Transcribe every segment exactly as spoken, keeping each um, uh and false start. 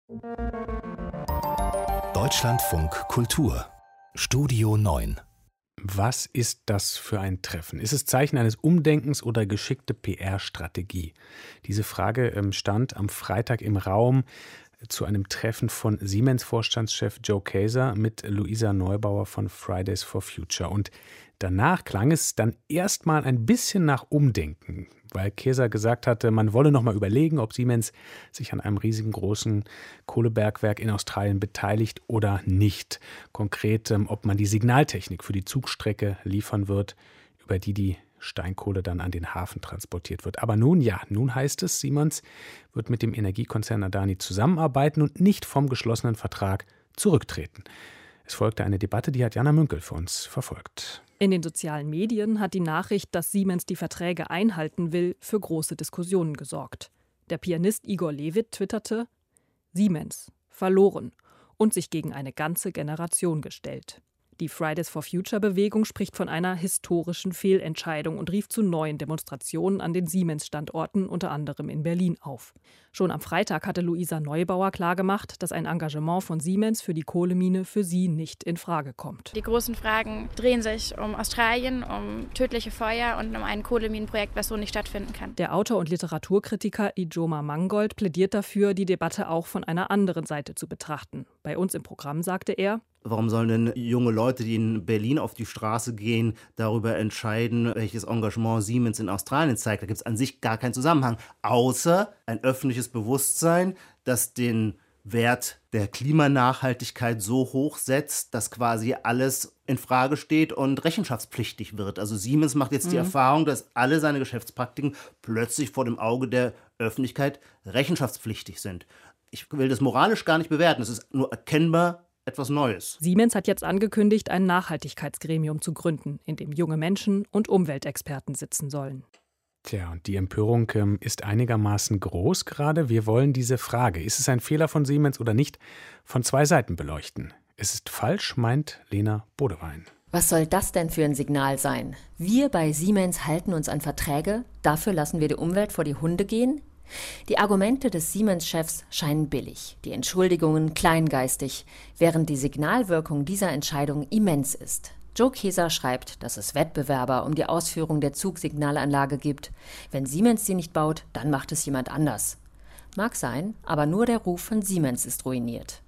Deutschlandfunk Kultur Studio neun. Was ist das für ein Treffen? Ist es Zeichen eines Umdenkens oder geschickte P R-Strategie? Diese Frage ähm, stand am Freitag im Raum zu einem Treffen von Siemens-Vorstandschef Joe Kaeser mit Luisa Neubauer von Fridays for Future. Und danach klang es dann erstmal ein bisschen nach Umdenken, weil Kaeser gesagt hatte, man wolle noch mal überlegen, ob Siemens sich an einem riesengroßen Kohlebergwerk in Australien beteiligt oder nicht. Konkret, ob man die Signaltechnik für die Zugstrecke liefern wird, über die die Steinkohle dann an den Hafen transportiert wird. Aber nun ja, nun heißt es, Siemens wird mit dem Energiekonzern Adani zusammenarbeiten und nicht vom geschlossenen Vertrag zurücktreten. Es folgte eine Debatte, die hat Jana Münkel für uns verfolgt. In den sozialen Medien hat die Nachricht, dass Siemens die Verträge einhalten will, für große Diskussionen gesorgt. Der Pianist Igor Levit twitterte: Siemens, verloren und sich gegen eine ganze Generation gestellt. Die Fridays for Future-Bewegung spricht von einer historischen Fehlentscheidung und rief zu neuen Demonstrationen an den Siemens-Standorten, unter anderem in Berlin, auf. Schon am Freitag hatte Luisa Neubauer klargemacht, dass ein Engagement von Siemens für die Kohlemine für sie nicht in Frage kommt. Die großen Fragen drehen sich um Australien, um tödliche Feuer und um ein Kohleminenprojekt, was so nicht stattfinden kann. Der Autor und Literaturkritiker Ijoma Mangold plädiert dafür, die Debatte auch von einer anderen Seite zu betrachten. Bei uns im Programm sagte er: Warum sollen denn junge Leute, die in Berlin auf die Straße gehen, darüber entscheiden, welches Engagement Siemens in Australien zeigt? Da gibt es an sich gar keinen Zusammenhang, außer ein öffentliches Bewusstsein, das den Wert der Klimanachhaltigkeit so hoch setzt, dass quasi alles in Frage steht und rechenschaftspflichtig wird. Also Siemens macht jetzt mhm. die Erfahrung, dass alle seine Geschäftspraktiken plötzlich vor dem Auge der Öffentlichkeit rechenschaftspflichtig sind. Ich will das moralisch gar nicht bewerten, es ist nur erkennbar etwas Neues. Siemens hat jetzt angekündigt, ein Nachhaltigkeitsgremium zu gründen, in dem junge Menschen und Umweltexperten sitzen sollen. Tja, und die Empörung ähm, ist einigermaßen groß gerade. Wir wollen diese Frage, ist es ein Fehler von Siemens oder nicht, von zwei Seiten beleuchten. Es ist falsch, meint Lena Bodewein. Was soll das denn für ein Signal sein? Wir bei Siemens halten uns an Verträge, dafür lassen wir die Umwelt vor die Hunde gehen? Die Argumente des Siemens-Chefs scheinen billig, die Entschuldigungen kleingeistig, während die Signalwirkung dieser Entscheidung immens ist. Joe Kaeser schreibt, dass es Wettbewerber um die Ausführung der Zugsignalanlage gibt. Wenn Siemens sie nicht baut, dann macht es jemand anders. Mag sein, aber nur der Ruf von Siemens ist ruiniert.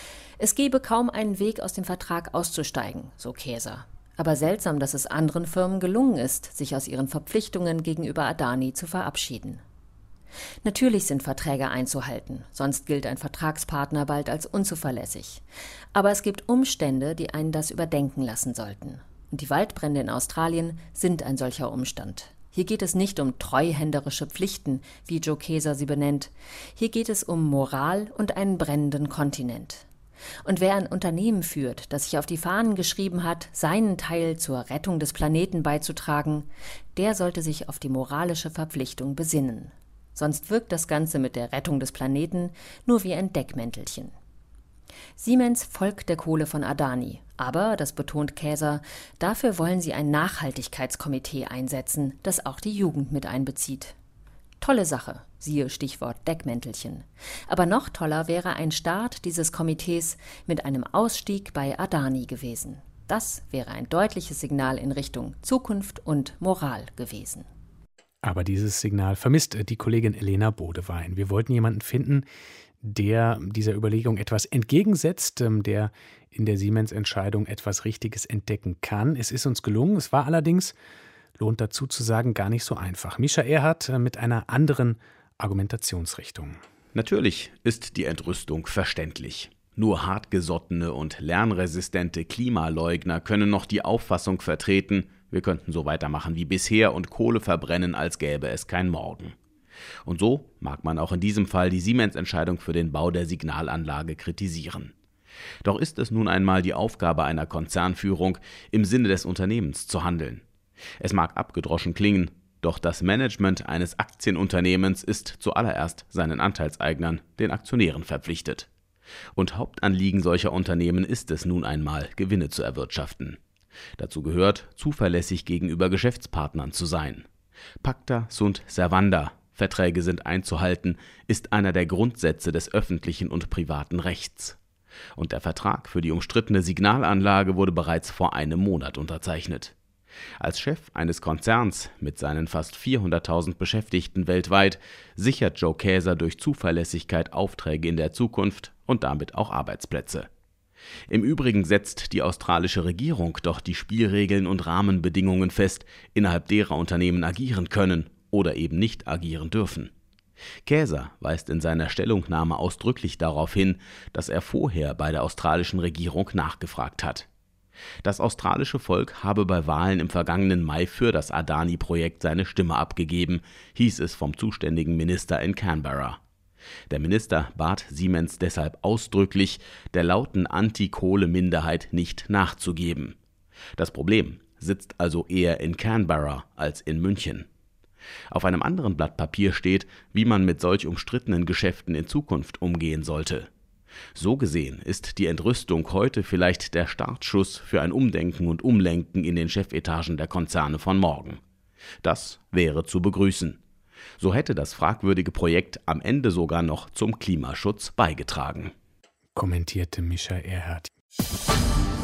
Es gebe kaum einen Weg, aus dem Vertrag auszusteigen, so Kaeser. Aber seltsam, dass es anderen Firmen gelungen ist, sich aus ihren Verpflichtungen gegenüber Adani zu verabschieden. Natürlich sind Verträge einzuhalten, sonst gilt ein Vertragspartner bald als unzuverlässig. Aber es gibt Umstände, die einen das überdenken lassen sollten. Und die Waldbrände in Australien sind ein solcher Umstand. Hier geht es nicht um treuhänderische Pflichten, wie Joe Kaeser sie benennt. Hier geht es um Moral und einen brennenden Kontinent. Und wer ein Unternehmen führt, das sich auf die Fahnen geschrieben hat, seinen Teil zur Rettung des Planeten beizutragen, der sollte sich auf die moralische Verpflichtung besinnen. Sonst wirkt das Ganze mit der Rettung des Planeten nur wie ein Deckmäntelchen. Siemens folgt der Kohle von Adani. Aber, das betont Kaeser, dafür wollen sie ein Nachhaltigkeitskomitee einsetzen, das auch die Jugend mit einbezieht. Tolle Sache, siehe Stichwort Deckmäntelchen. Aber noch toller wäre ein Start dieses Komitees mit einem Ausstieg bei Adani gewesen. Das wäre ein deutliches Signal in Richtung Zukunft und Moral gewesen. Aber dieses Signal vermisst die Kollegin Lena Bodewein. Wir wollten jemanden finden, der dieser Überlegung etwas entgegensetzt, der in der Siemens-Entscheidung etwas Richtiges entdecken kann. Es ist uns gelungen. Es war allerdings, lohnt dazu zu sagen, gar nicht so einfach. Mischa Erhardt mit einer anderen Argumentationsrichtung. Natürlich ist die Entrüstung verständlich. Nur hartgesottene und lernresistente Klimaleugner können noch die Auffassung vertreten, wir könnten so weitermachen wie bisher und Kohle verbrennen, als gäbe es kein Morgen. Und so mag man auch in diesem Fall die Siemens-Entscheidung für den Bau der Signalanlage kritisieren. Doch ist es nun einmal die Aufgabe einer Konzernführung, im Sinne des Unternehmens zu handeln. Es mag abgedroschen klingen, doch das Management eines Aktienunternehmens ist zuallererst seinen Anteilseignern, den Aktionären, verpflichtet. Und Hauptanliegen solcher Unternehmen ist es nun einmal, Gewinne zu erwirtschaften. Dazu gehört, zuverlässig gegenüber Geschäftspartnern zu sein. Pacta sunt servanda, Verträge sind einzuhalten, ist einer der Grundsätze des öffentlichen und privaten Rechts. Und der Vertrag für die umstrittene Signalanlage wurde bereits vor einem Monat unterzeichnet. Als Chef eines Konzerns mit seinen fast vierhunderttausend Beschäftigten weltweit sichert Joe Kaeser durch Zuverlässigkeit Aufträge in der Zukunft und damit auch Arbeitsplätze. Im Übrigen setzt die australische Regierung doch die Spielregeln und Rahmenbedingungen fest, innerhalb derer Unternehmen agieren können oder eben nicht agieren dürfen. Kaeser weist in seiner Stellungnahme ausdrücklich darauf hin, dass er vorher bei der australischen Regierung nachgefragt hat. Das australische Volk habe bei Wahlen im vergangenen Mai für das Adani-Projekt seine Stimme abgegeben, hieß es vom zuständigen Minister in Canberra. Der Minister bat Siemens deshalb ausdrücklich, der lauten Anti-Kohle-Minderheit nicht nachzugeben. Das Problem sitzt also eher in Canberra als in München. Auf einem anderen Blatt Papier steht, wie man mit solch umstrittenen Geschäften in Zukunft umgehen sollte. So gesehen ist die Entrüstung heute vielleicht der Startschuss für ein Umdenken und Umlenken in den Chefetagen der Konzerne von morgen. Das wäre zu begrüßen. So hätte das fragwürdige Projekt am Ende sogar noch zum Klimaschutz beigetragen. Kommentierte Mischa Erhardt.